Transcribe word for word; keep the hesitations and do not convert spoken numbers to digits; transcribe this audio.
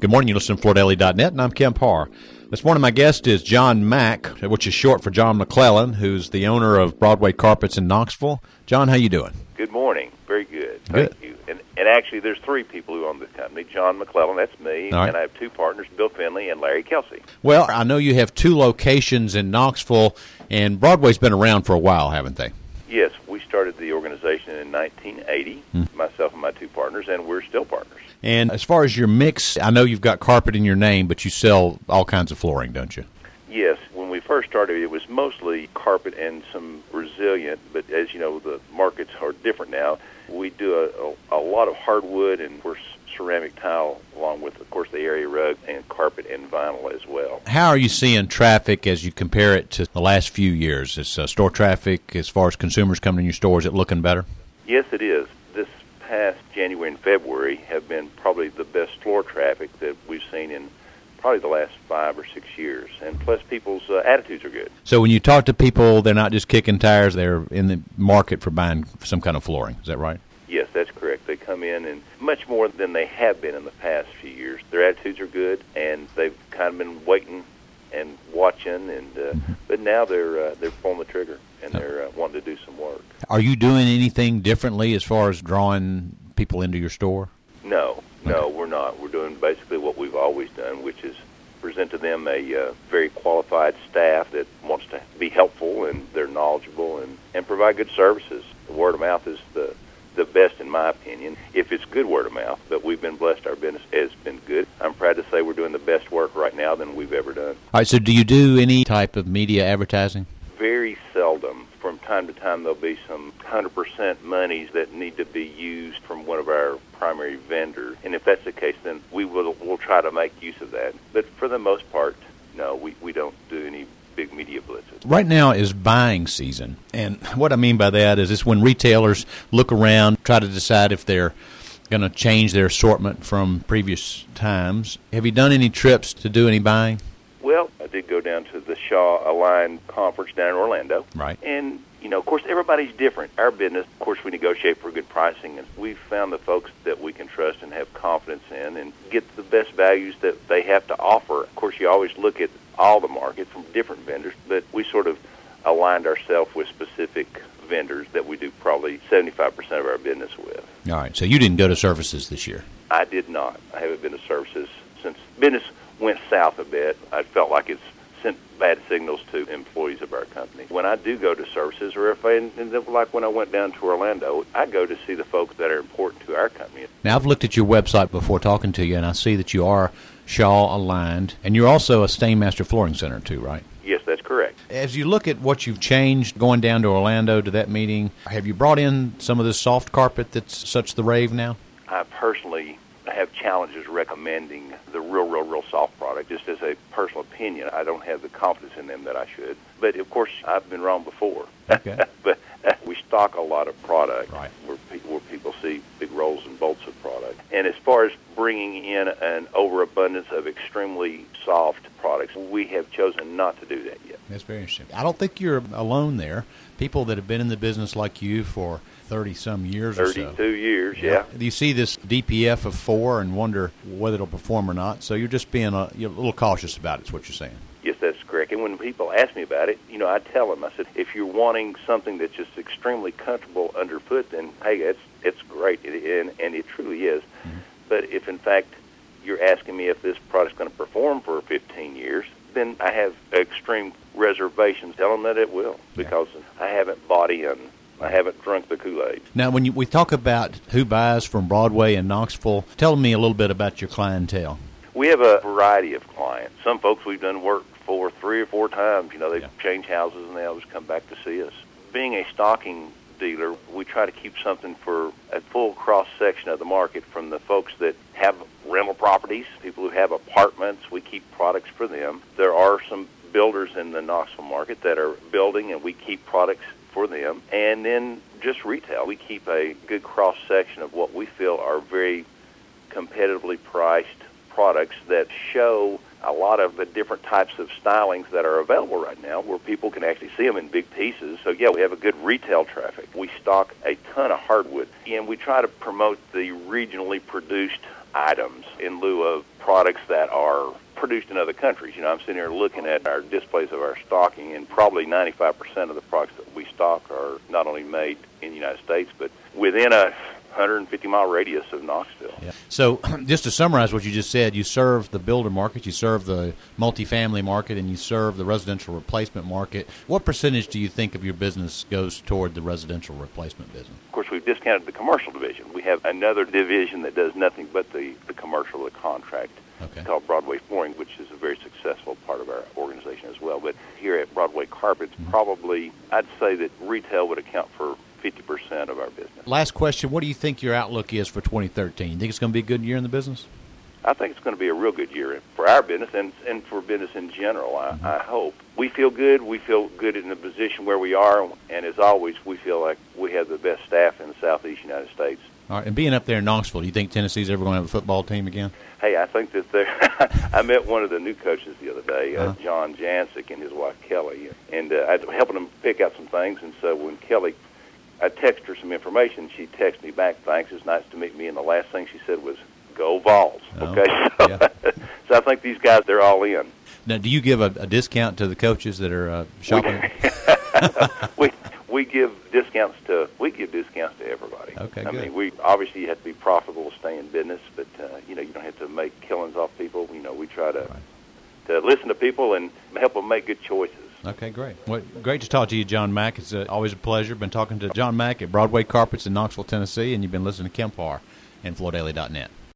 Good morning. You listen to Fleur Daily dot net, and I'm Kemp Harr. This morning, my guest is John Mack, which is short for John McClellan, who's the owner of Broadway Carpets in Knoxville. John, how you doing? Good morning. Very good. Good. Thank you. And, and actually, there's three people who own this company. John McClellan, that's me, All right. and I have two partners, Bill Finley and Larry Kelsey. Well, I know you have two locations in Knoxville, and Broadway's been around for a while, haven't they? Yes, we started the organization in nineteen eighty, hmm. myself and my two partners, and we're still partners. And as far as your mix, I know you've got carpet in your name, but you sell all kinds of flooring, don't you? Yes. When we first started, it was mostly carpet and some resilient, but as you know, the markets are different now. We do a, a, a lot of hardwood and, of course, ceramic tile, along with, of course, the area rug and carpet and vinyl as well. How are you seeing traffic as you compare it to the last few years? Is uh, store traffic, as far as consumers coming in your stores, is it looking better? Yes, it is. This past January and February have been probably the best floor traffic that we've seen in probably the last five or six years. And plus, people's uh, attitudes are good. So when you talk to people, they're not just kicking tires, they're in the market for buying some kind of flooring. Is that right? Yes, that's correct. They come in, and much more than they have been in the past few years. Their attitudes are good, and they've kind of been waiting and watching, and uh, mm-hmm. but now they're uh, they're pulling the trigger, and they're uh, wanting to do some work. Are you doing anything differently as far as drawing people into your store? No, no, okay. We're not. We're doing basically what we've always done, which is present to them a uh, very qualified staff that wants to be helpful, and they're knowledgeable, and, and provide good services. The word of mouth is the the best, in my opinion, if it's good word of mouth. But we've been blessed. Our business has been good. I'm proud to say we're doing the best work right now than we've ever done. All right, so do you do any type of media advertising? Very seldom. From time to time, there'll be some one hundred percent monies that need to be used from one of our primary vendors. And if that's the case, then we will we'll try to make use of that. But for the most part, no, we, we don't do any big media blitzes. Right now is buying season, and what I mean by that is it's when retailers look around, try to decide if they're going to change their assortment from previous times. Have you done any trips to do any buying? Well, I did go down to the Shaw Aligned Conference down in Orlando. Right. And, you know, of course, everybody's different. Our business, of course, we negotiate for good pricing, and we've found the folks that we can trust and have confidence in and get the best values that they have to offer. Of course, you always look at all the market from different vendors, but we sort of aligned ourselves with specific vendors that we do probably seventy-five percent of our business with. All right, so you didn't go to Services this year? I did not. I haven't been to Services since business went south a bit. I felt like it's sent bad signals to employees of our company. When I do go to Services, or if I, like when I went down to Orlando, I go to see the folks that are important to our company. Now, I've looked at your website before talking to you, and I see that you are Shaw Aligned, and you're also a Stainmaster Flooring Center too, right? Yes, that's correct. As you look at what you've changed going down to Orlando to that meeting, have you brought in some of this soft carpet that's such the rave now? I personally have challenges recommending the real, real, real soft product. Just as a personal opinion, I don't have the confidence in them that I should. But, of course, I've been wrong before. Okay. But uh, we stock a lot of product right. where, pe- where people see big rolls and bolts of product. And as far as bringing in an overabundance of extremely soft products, we have chosen not to do that yet. That's very interesting. I don't think you're alone there. People that have been in the business like you for thirty-some years or so. thirty-two years, yeah. You see this D P F of four and wonder whether it'll perform or not, so you're just being a, you're a little cautious about it, is what you're saying. Yes, that's correct. And when people ask me about it, you know, I tell them, I said, if you're wanting something that's just extremely comfortable underfoot, then, hey, it's, it's great, it, and, and it truly is. Mm-hmm. But if, in fact, you're asking me if this product's going to perform for fifteen years, then I have extreme reservations. Tell them that it will, because yeah. I haven't bought in. I haven't drunk the Kool-Aid. Now, when you, we talk about who buys from Broadway and Knoxville, tell me a little bit about your clientele. We have a variety of clients. Some folks we've done work for three or four times. You know, they've yeah. changed houses and they always come back to see us. Being a stocking dealer, we try to keep something for a full cross-section of the market, from the folks that have rental properties, people who have apartments. We keep products for them. There are some builders in the Knoxville market that are building, and we keep products for them. And then just retail. We keep a good cross-section of what we feel are very competitively priced products that show a lot of the different types of stylings that are available right now, where people can actually see them in big pieces. So, yeah, we have a good retail traffic. We stock a ton of hardwood, and we try to promote the regionally produced items in lieu of products that are produced in other countries. You know, I'm sitting here looking at our displays of our stocking, and probably ninety-five percent of the products that we stock are not only made in the United States, but within a one hundred fifty mile radius of Knoxville. Yeah. So just to summarize what you just said, you serve the builder market, you serve the multifamily market, and you serve the residential replacement market. What percentage do you think of your business goes toward the residential replacement business? Of course, we've discounted the commercial division. We have another division that does nothing but the, the commercial, the contract. Okay. It's called Broadway Flooring, which is a very successful part of our organization as well. But here at Broadway Carpets, mm-hmm. probably I'd say that retail would account for fifty percent of our business. Last question, what do you think your outlook is for twenty thirteen? You think it's going to be a good year in the business? I think it's going to be a real good year for our business and, and for business in general, I, mm-hmm. I hope. We feel good. We feel good in the position where we are, and as always, we feel like we have the best staff in the southeast United States. All right, and being up there in Knoxville, do you think Tennessee's ever going to have a football team again? Hey, I think that they're I met one of the new coaches the other day, uh, uh-huh. John Jancic, and his wife Kelly, and uh, I was helping them pick out some things, and so when Kelly, I texted her some information, she texted me back, thanks, it's nice to meet me, and the last thing she said was, go Vols, okay? Oh, so, yeah. So I think these guys, they're all in. Now, do you give a, a discount to the coaches that are uh, shopping? We, we we give discounts to we give discounts to everybody. Okay, I good. mean, we obviously you have to be profitable to stay in business, but uh, you know you don't have to make killings off people. You know, we try to right. to listen to people and help them make good choices. Okay, great. Well, great to talk to you, John Mack. It's uh, always a pleasure. Been talking to John Mack at Broadway Carpets in Knoxville, Tennessee, and you've been listening to Kemp Harr and Floor Daily dot net.